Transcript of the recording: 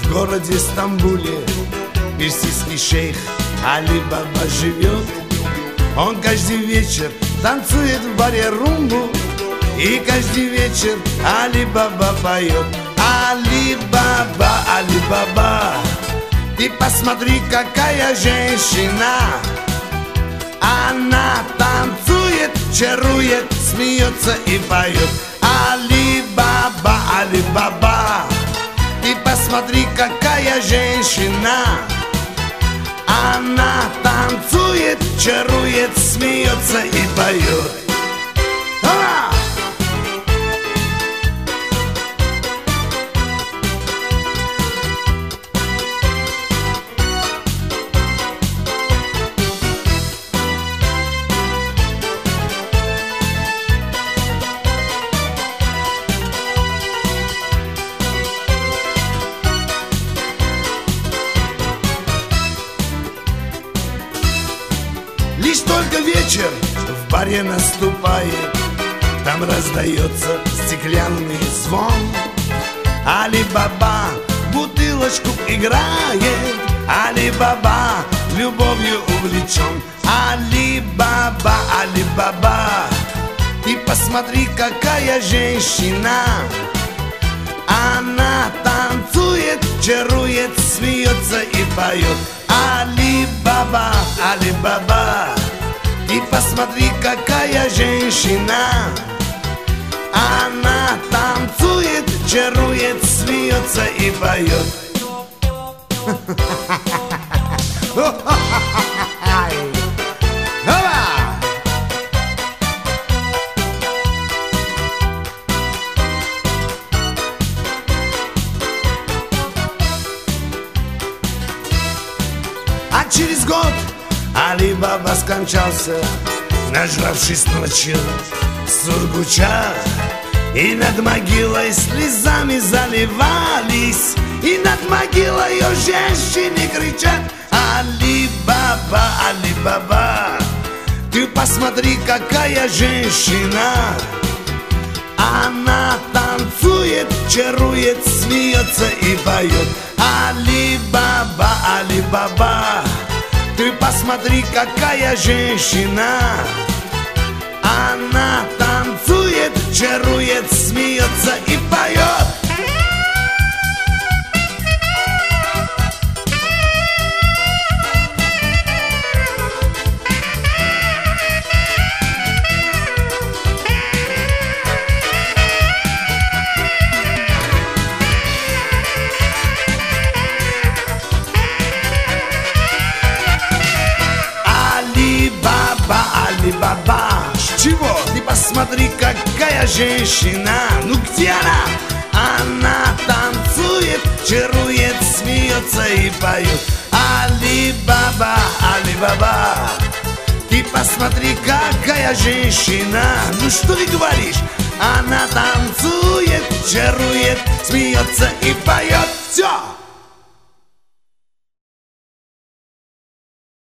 В городе Стамбуле персидский шейх Али Баба живет. Он каждый вечер танцует в баре румбу, и каждый вечер Али Баба поет. Али Баба, Али Баба, ты посмотри, какая женщина. Она танцует, чарует, смеется и поет. Али Баба, Али Баба, ты посмотри, какая женщина. Она танцует, чарует, смеется и поет. Лишь только вечер в баре наступает, там раздается стеклянный звон. Али Баба бутылочку играет, Али Баба любовью увлечен. Али Баба, Али Баба, ты посмотри, какая женщина. Она танцует, чарует, смеется и поет. Али Баба, Али Баба, ты посмотри, какая женщина. Она танцует, чарует, смеется и поет. А через год Али Баба скончался, нажравшись ночью сургуча. И над могилой слезами заливались, и над могилой ее женщины кричат. Али Баба, Али Баба, ты посмотри, какая женщина. Она танцует, чарует, смеется и поет. Али Баба, Али Баба, ты посмотри, какая женщина. Она танцует, чарует, смеется и поет. Али Баба, Али Баба, чего? Ты посмотри, какая женщина. Ну где она? Она танцует, чарует, смеется и поет. Али Баба, Али Баба, ты посмотри, какая женщина. Ну что ты говоришь? Она танцует, чарует, смеется и поет. Все!